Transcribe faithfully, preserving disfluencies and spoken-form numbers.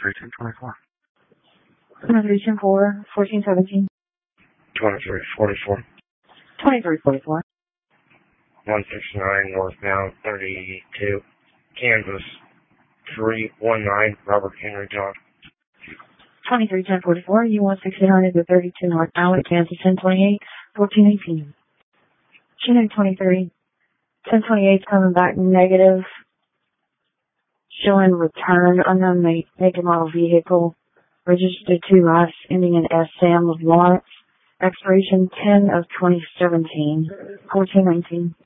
twenty-three ten twenty-four. twenty-three ten four, fourteen seventeen. twenty-three forty-four. twenty-three forty-four. one sixty-nine northbound, thirty-two, Kansas, three one nine, Robert Henry John. twenty-three ten forty-four, U one sixty-nine is the thirty-two northbound, Kansas, ten twenty-eight, fourteen eighteen. Chinook twenty-three, ten twenty-eight coming back negative, showing return unknown make, make and model vehicle, registered to us, ending in S Sam of Lawrence, expiration ten of twenty seventeen, fourteen nineteen.